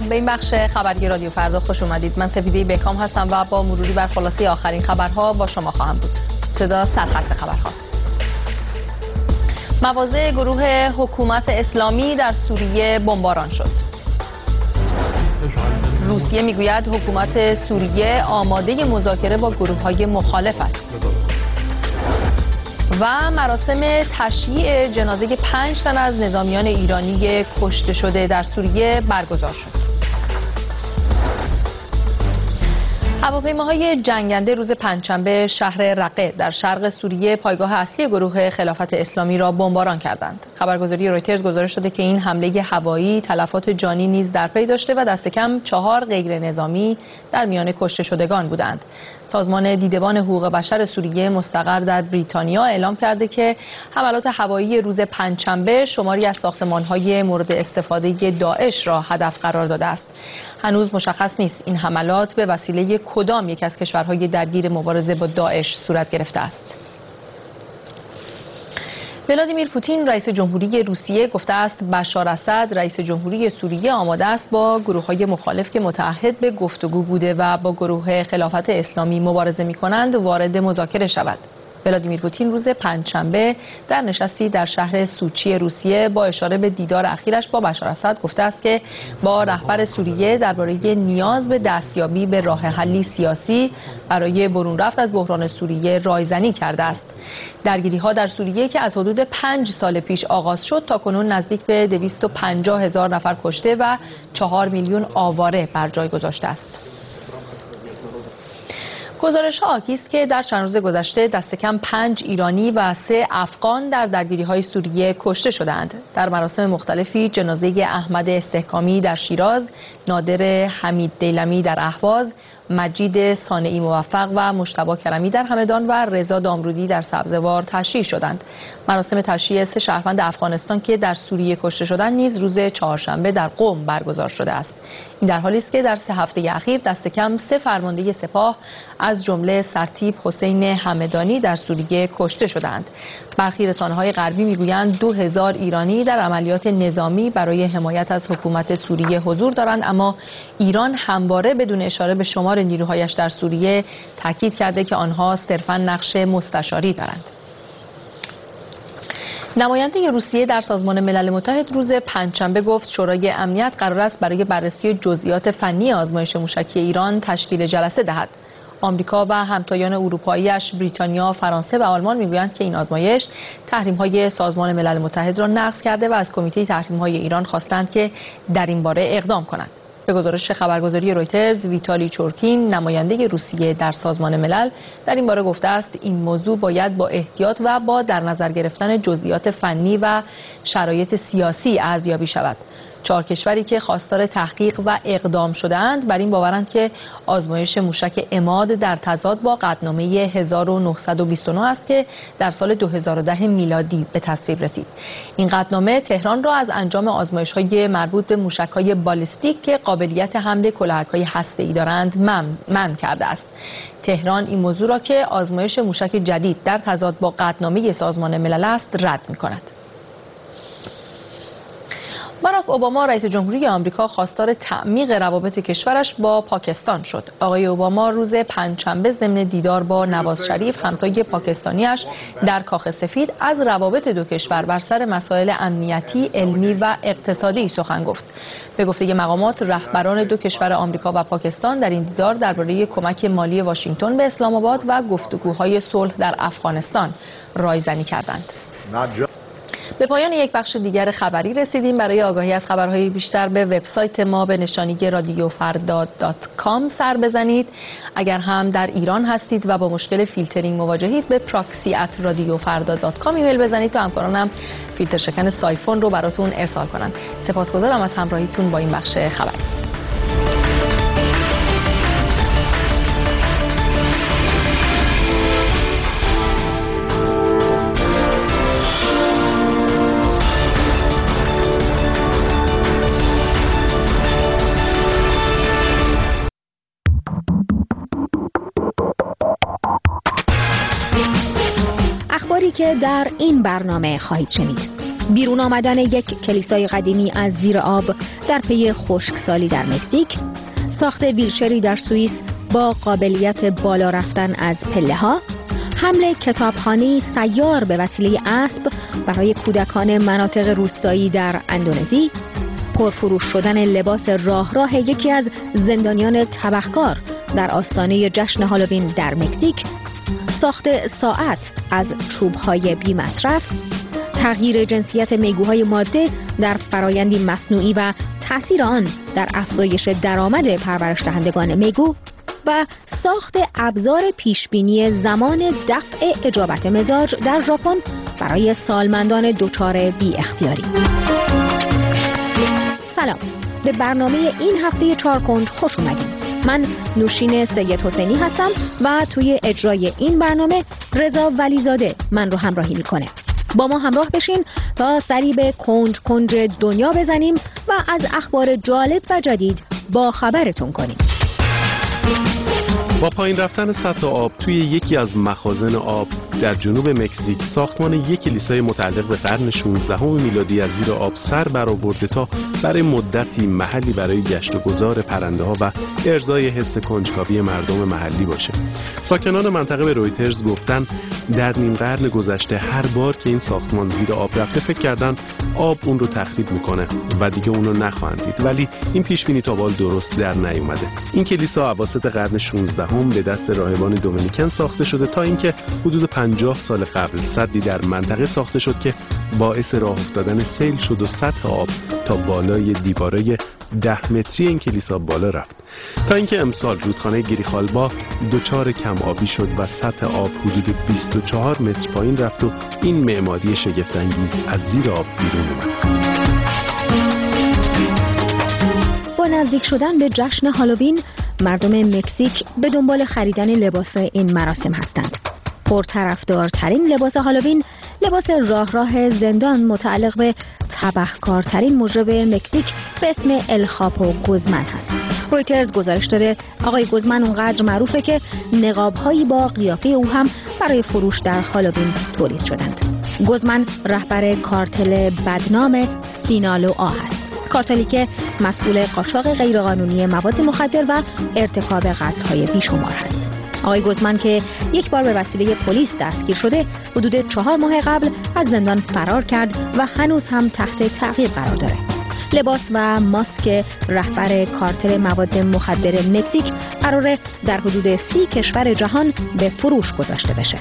سلام، به این بخش خبری رادیو فردا خوش اومدید. من سپیده بکام هستم و با مروری بر خلاصه آخرین خبرها با شما خواهم بود. ابتدا سرخط خبرها. مواضع گروه حکومت اسلامی در سوریه بمباران شد. روسیه میگوید حکومت سوریه آماده مذاکره با گروه‌های مخالف است. و مراسم تشییع جنازه 5 تن از نظامیان ایرانی کشته شده در سوریه برگزار شد. هواپیماهای جنگنده روز پنجشنبه شهر رقه در شرق سوریه پایگاه اصلی گروه خلافت اسلامی را بمباران کردند. خبرگزاری رویترز گزارش داده که این حمله هوایی تلفات جانی نیز در پی داشته و دست کم 4 غیر نظامی در میان کشته شدگان بودند. سازمان دیدبان حقوق بشر سوریه مستقر در بریتانیا اعلام کرده که حملات هوایی روز پنجشنبه شماری از ساختمان‌های مورد استفاده داعش را هدف قرار داده است. هنوز مشخص نیست این حملات به وسیله کدام یک از کشورهای درگیر مبارزه با داعش صورت گرفته است. ولادیمیر پوتین رئیس جمهوری روسیه گفته است بشار اسد رئیس جمهوری سوریه آماده است با گروه‌های مخالف که متعهد به گفتگو بوده و با گروه خلافت اسلامی مبارزه می‌کنند وارد مذاکره شود. ولادیمیر پوتین روز پنجشنبه در نشستی در شهر سوچی روسیه با اشاره به دیدار اخیرش با بشار اسد گفته است که با رهبر سوریه درباره نیاز به دستیابی به راه حلی سیاسی برای برون رفت از بحران سوریه رایزنی کرده است. درگیری‌ها در سوریه که از حدود 5 سال پیش آغاز شد تاکنون نزدیک به 250,000 نفر کشته و 4 میلیون آواره بر جای گذاشته است. گزارش‌ها حاکی است که در چند روز گذشته دست کم 5 ایرانی و 3 افغان در درگیری‌های سوریه کشته شدند. در مراسم مختلفی جنازه احمد استحکامی در شیراز، نادر حمید دیلمی در اهواز، مجید صانعی موفق و مجتبی کرمی در همدان و رضا دامرودی در سبزوار تشییع شدند. مراسم تشییع 3 شهروند افغانستان که در سوریه کشته شدند نیز روز چهارشنبه در قم برگزار شده است. این در حالی است که در 3 هفته اخیر دست کم 3 فرمانده سپاه از جمله سرتیپ حسین همدانی در سوریه کشته شدند. برخی رسانه‌های غربی میگویند 2000 ایرانی در عملیات نظامی برای حمایت از حکومت سوریه حضور دارند، اما ایران همواره بدون اشاره به شمار نیروهایش در سوریه تاکید کرده که آنها صرفاً نقش مستشاری دارند. نماینده روسیه در سازمان ملل متحد روز پنجشنبه گفت شورای امنیت قرار است برای بررسی جزئیات فنی آزمایش موشکی ایران تشکیل جلسه دهد. آمریکا و همتایان اروپایی‌اش بریتانیا، فرانسه و آلمان میگویند که این آزمایش تحریم‌های سازمان ملل متحد را نقض کرده و از کمیته تحریم‌های ایران خواستند که در این باره اقدام کند. به گزارش خبرگزاری رویترز، ویتالی چورکین، نماینده روسیه در سازمان ملل، در این باره گفته است این موضوع باید با احتیاط و با در نظر گرفتن جزئیات فنی و شرایط سیاسی ارزیابی شود. 4 کشوری که خواستار تحقیق و اقدام شده‌اند بر این باورند که آزمایش موشک عماد در تضاد با قطعنامه 1929 است که در سال 2010 میلادی به تصویب رسید. این قطعنامه تهران را از انجام آزمایش‌های مربوط به موشک‌های بالیستیک که قابلیت حمل کلاهک‌های هسته‌ای دارند منع کرده است. تهران این موضوع را که آزمایش موشک جدید در تضاد با قطعنامه سازمان ملل است رد می‌کند. باراک اوباما رئیس جمهوری آمریکا خواستار تعمیق روابط کشورش با پاکستان شد. آقای اوباما روز پنجشنبه ضمن دیدار با نواز شریف همتای پاکستانیش در کاخ سفید از روابط دو کشور بر سر مسائل امنیتی، علمی و اقتصادی سخن گفت. به گفته مقامات رهبران دو کشور آمریکا و پاکستان در این دیدار درباره کمک مالی واشنگتن به اسلام آباد و گفتگوهای صلح در افغانستان رایزنی کردند. به پایان یک بخش دیگر خبری رسیدیم. برای آگاهی از خبرهای بیشتر به وبسایت ما به نشانی radiofarda.com سر بزنید. اگر هم در ایران هستید و با مشکل فیلترینگ مواجهید به proxy@radiofarda.com ایمیل بزنید تا همکارانم فیلتر شکن سایفون رو براتون ارسال کنند. سپاسگزارم از همراهیتون با این بخش خبری. که در این برنامه خواهید شنید. بیرون آمدن یک کلیسای قدیمی از زیر آب در پی خشکسالی در مکزیک، ساخت ویلچری در سوئیس با قابلیت بالا رفتن از پله‌ها، حمل کتابخانه‌ای سیار به وسیله اسب برای کودکان مناطق روستایی در اندونزی، پرفروش شدن لباس راه یکی از زندانیان تبهکار در آستانه جشن هالووین در مکزیک، ساخت ساعت از چوب‌های بی‌مصرف، تغییر جنسیت میگوهای ماده در فرایندی مصنوعی و تأثیر آن در افزایش درآمد پرورش دهندگان میگو و ساخت ابزار پیشبینی زمان دفع اجابت مزاج در ژاپن برای سالمندان دچار بی اختیاری. سلام، به برنامه این هفته چارکند خوش اومدید. من نوشین سید حسینی هستم و توی اجرای این برنامه رضا ولیزاده من رو همراهی میکنه. با ما همراه بشین تا سری به کنج دنیا بزنیم و از اخبار جالب و جدید با خبرتون کنیم. با پایین رفتن سطح آب توی یکی از مخازن آب در جنوب مکزیک، ساختمان یک کلیسای متعلق به قرن 16 میلادی از زیر آب سر برآورده تا برای مدتی محلی برای گشت و گذار پرنده‌ها و ارضای حس کنجکاوی مردم محلی باشه. ساکنان منطقه به رویترز گفتن در نیم قرن گذشته هر بار که این ساختمان زیر آب رفته فکر کردن آب اون رو تخریب میکنه و دیگه اون رو نخواهند دید، ولی این پیش بینی تا حال درست در نیومده. این کلیسا اواسط قرن 16 به دست راهبان دومینیکن ساخته شده تا اینکه حدود 50 سال قبل سدی در منطقه ساخته شد که باعث راه افتادن سیل شد و سطح آب تا بالای دیواره 10 متری این کلیسا بالا رفت، تا اینکه امسال رودخانه گریخالبا دچار کم آبی شد و سطح آب حدود 24 متر پایین رفت و این معماری شگفت انگیز از زیر آب بیرون اومد. با نزدیک شدن به جشن هالووین، مردم مکزیک به دنبال خریدن لباس این مراسم هستند. پرطرفدارترین لباس هالووین لباس راه زندان متعلق به تبهکارترین مجرم مکزیک به اسم الخاپو گوزمن هست. رویترز گزارش داده آقای گوزمن اونقدر معروفه که نقاب‌هایی با قیافه او هم برای فروش در هالووین تولید شدند. گوزمن رهبر کارتل بدنام سینالوآ هست، کارتلی که مسئول قاچاق غیرقانونی مواد مخدر و ارتکاب قتل‌های بیشمار هست. آقای گوزمن که یک بار به وسیله پلیس دستگیر شده، حدود 4 ماه قبل از زندان فرار کرد و هنوز هم تحت تعقیب قرار داره. لباس و ماسک رهبر کارتل مواد مخدر مکزیک قراره در حدود 30 کشور جهان به فروش گذاشته بشه.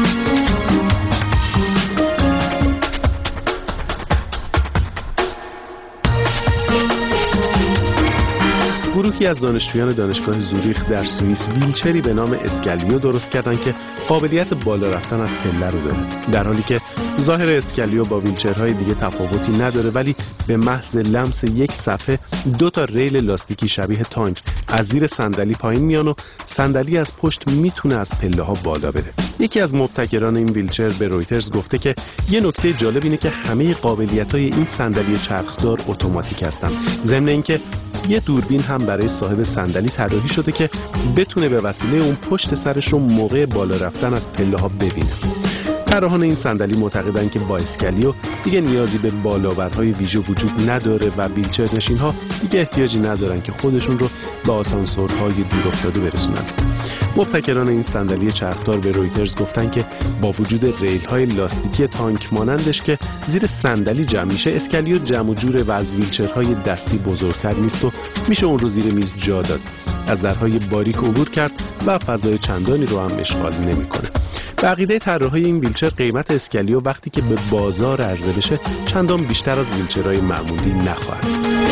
گروهی از دانشجویان دانشگاه زوریخ در سوئیس ویلچری به نام اسکالیو درست کردن که قابلیت بالا رفتن از پله رو داره، در حالی که ظاهر اسکالیو با ویلچرهای دیگه تفاوتی نداره، ولی به محض لمس یک صفحه 2 تا ریل لاستیکی شبیه تانک از زیر صندلی پایین میان و صندلی از پشت میتونه از پله ها بالا بره. یکی از مبتکران این ویلچر به رویترز گفته که یه نکته جالب اینه که همه قابلیت‌های این صندلی چرخدار اتوماتیک هستن، ضمن اینکه یه دوربین هم برای صاحب صندلی طراحی شده که بتونه به وسیله اون پشت سرش رو موقع بالا رفتن از پله‌ها ببینه. طراحان این صندلی معتقدن که با اسکالیو دیگه نیازی به بالاورهای ویژه وجود نداره و ویلچر نشین‌ها دیگه احتیاجی ندارن که خودشون رو به آسانسورهای دورافتاده برسونن. مبتکران این صندلی چرخدار به رویترز گفتن که با وجود ریل‌های لاستیکی تانک مانندش که زیر صندلی جمع میشه، اسکالیو جمع و جور و از ویلچرهای دستی بزرگتر نیست و میشه اون رو زیر میز جا داد، از درهای باریک عبور کرد و فضای چندانی رو هم اشغال نمی‌کنه. به عقیده طراحای این ویلچر قیمت اسکالیو وقتی که به بازار عرضه بشه چندان بیشتر از ویلچرهای معمولی نخواهد.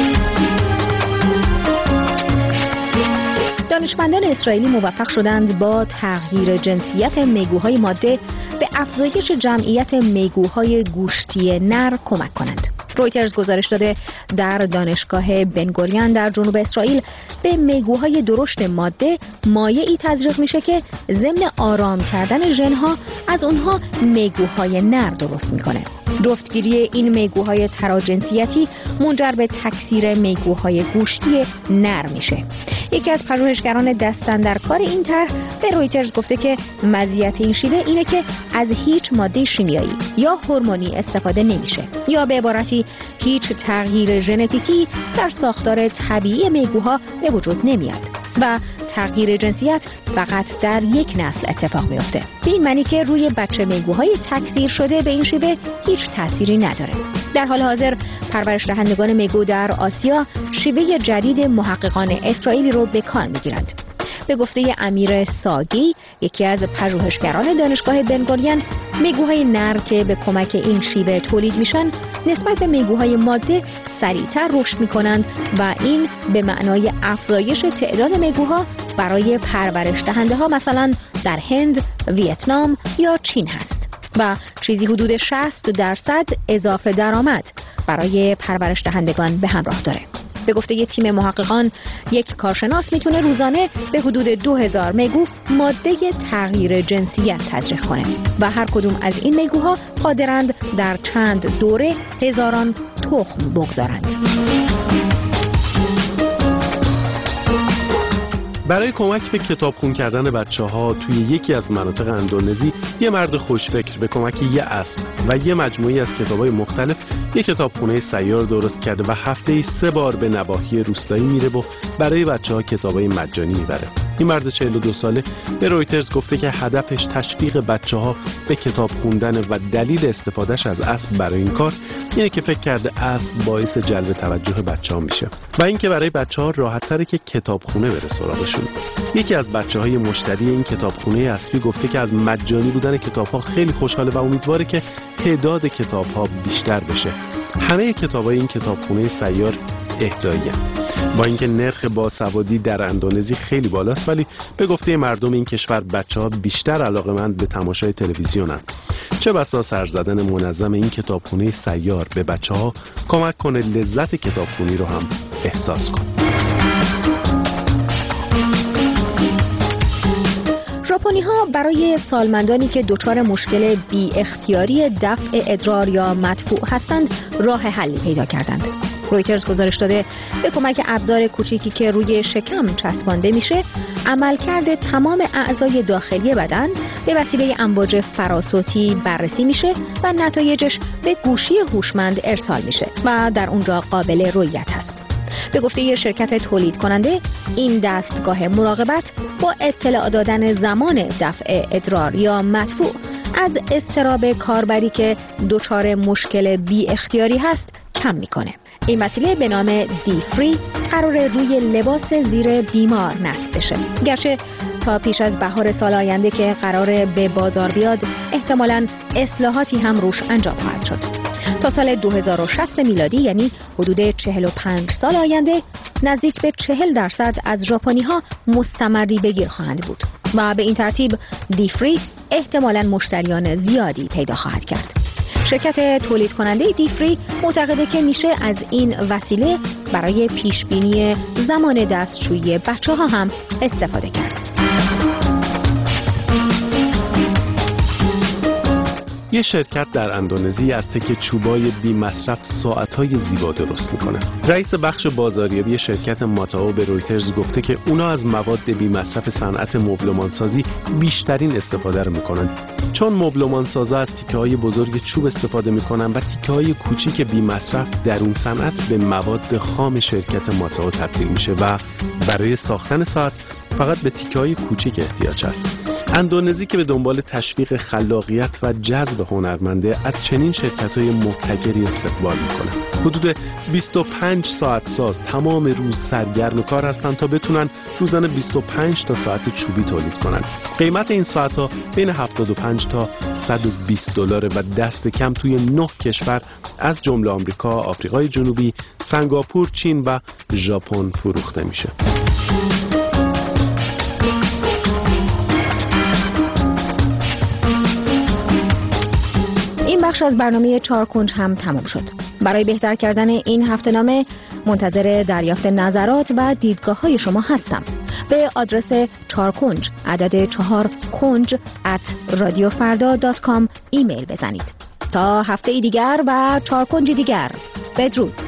دانشمندان اسرائیلی موفق شدند با تغییر جنسیت میگوهای ماده به افزایش جمعیت میگوهای گوشتی نر کمک کنند. رویترز گزارش داده در دانشگاه بنگوریون در جنوب اسرائیل به میگوهای درشت ماده مایعی تزریق میشه که ضمن آرام کردن ژن‌ها از اونها میگوهای نر درست میکنه. جفتگیری این میگوهای تراجنسیتی منجر به تکثیر میگوهای گوشتی نر میشه. یکی از پژوهشگران دست‌اندرکار این طرح به رویترز گفته که مزیت این شیوه اینه که از هیچ ماده شیمیایی یا هورمونی استفاده نمیشه یا به عبارتی هیچ تغییر ژنتیکی در ساختار طبیعی میگوها به وجود نمیاد و تغییر جنسیت فقط در یک نسل اتفاق میفته. به این معنی که روی بچه میگوهای تکثیر شده به این شیوه هیچ تأثیری نداره. در حال حاضر پرورش دهندگان میگو در آسیا شیوه جدید محققان اسرائیلی رو به کار میگیرند. به گفته امیر ساگی، یکی از پژوهشگران دانشگاه بنگوریون، میگوهای نر که به کمک این شیوه تولید میشن نسبت به میگوهای ماده سریعتر رشد میکنند و این به معنای افزایش تعداد میگوها برای پرورش دهنده ها مثلا در هند، ویتنام یا چین هست و چیزی حدود 60% اضافه درآمد برای پرورش دهندگان به همراه داره. به گفته یه تیم محققان، یک کارشناس میتونه روزانه به حدود 2000 میگو ماده تغییر جنسیت تزریق کنه و هر کدوم از این میگوها قادرند در چند دوره هزاران تخم بگذارند. برای کمک به کتابخون کردن بچه‌ها توی یکی از مناطق اندونزی، یه مرد خوشفکر به کمک یه اسب و یه مجموعی از کتاب‌های مختلف یه کتابخونه سیار درست کرده و هفته‌ای 3 بار به نواحی روستایی میره و برای بچه‌ها کتابای مجانی میبره. این مرد 42 ساله به رویترز گفته که هدفش تشویق بچه‌ها به کتاب خوندن و دلیل استفادهش از اسب برای این کار اینه که فکر کرده اسب باعث جلب توجه بچه‌ها میشه و اینکه برای بچه‌ها راحت‌تره که کتابخونه بره سراغشون. یکی از بچه‌های مشتری این کتابخونه اسبی گفته که از مجانی بودن کتاب‌ها خیلی خوشحاله و امیدواره که تعداد کتاب‌ها بیشتر بشه. همه کتاب‌های این کتابخونه سیار اهداییه. با اینکه نرخ باسوادی در اندونزی خیلی بالاست، ولی به گفته مردم این کشور بچه‌ها بیشتر علاقه‌مند به تماشای تلویزیونن. چه بسا سر زدن منظم این کتابخونه سیار به بچه‌ها کمک کنه لذت کتابخونی رو هم احساس کنن. ژاپنی‌ها برای سالمندانی که دچار مشکل بی اختیاری دفع ادرار یا مدفوع هستند راه حلی پیدا کردند. رویترز گزارش داده به کمک ابزار کوچیکی که روی شکم چسبانده میشه، عملکرد تمام اعضای داخلی بدن به وسیله امواج فراسوتی بررسی میشه و نتایجش به گوشی هوشمند ارسال میشه و در اونجا قابل رؤیت هست. به گفته یه شرکت تولید کننده، این دستگاه مراقبت با اطلاع دادن زمان دفع ادرار یا مدفوع از اضطراب کاربری که دچار مشکل بی اختیاری هست کم میکنه. این وسیله به نام دی فری قرار روی لباس زیر بیمار نصب بشه. گرچه تا پیش از بهار سال آینده که قرار به بازار بیاد احتمالاً اصلاحاتی هم روش انجام خواهد شد. تا سال 2060 میلادی، یعنی حدود 45 سال آینده، نزدیک به 40% از ژاپنی‌ها مستمری بگیر خواهند بود و به این ترتیب دی فری احتمالاً مشتریان زیادی پیدا خواهد کرد. شرکت تولید کننده دی فری معتقده که میشه از این وسیله برای پیش بینی زمان دستشویی بچه‌ها هم استفاده کرد. یه شرکت در اندونزی از تکه چوبای بی مصرف ساعت‌های زیبا درست میکنه. رئیس بخش بازاریابی شرکت ماتائو به رویترز گفته که اونا از مواد بی مصرف صنعت مبلمانسازی بیشترین استفاده رو میکنن، چون مبلمانسازا از تیکه‌های بزرگ چوب استفاده میکنن و تیکه‌های کوچیک بی مصرف در اون صنعت به مواد خام شرکت ماتائو تبدیل میشه و برای ساختن ساعت فقط به تیکه‌های کوچیک احتیاج هست. اندونزی که به دنبال تشویق خلاقیت و جذب هنرمنده از چنین شرکت‌های مبتکری استقبال می‌کنه. حدود 25 ساعت ساز تمام روز سرگرم کار هستند تا بتونن روزانه 25 تا ساعت چوبی تولید کنن. قیمت این ساعت‌ها بین 75 تا 120 دلار و دست کم توی 9 کشور از جمله آمریکا، آفریقای جنوبی، سنگاپور، چین و ژاپن فروخته میشه. این بخش از برنامه 4 کنج هم تمام شد. برای بهتر کردن این هفته‌نامه منتظر دریافت نظرات و دیدگاه‌های شما هستم. به آدرس 4 کنج عدد 4 کنج @radiofarda.com ایمیل بزنید. تا هفته دیگر و 4 کنج دیگر، بدرود.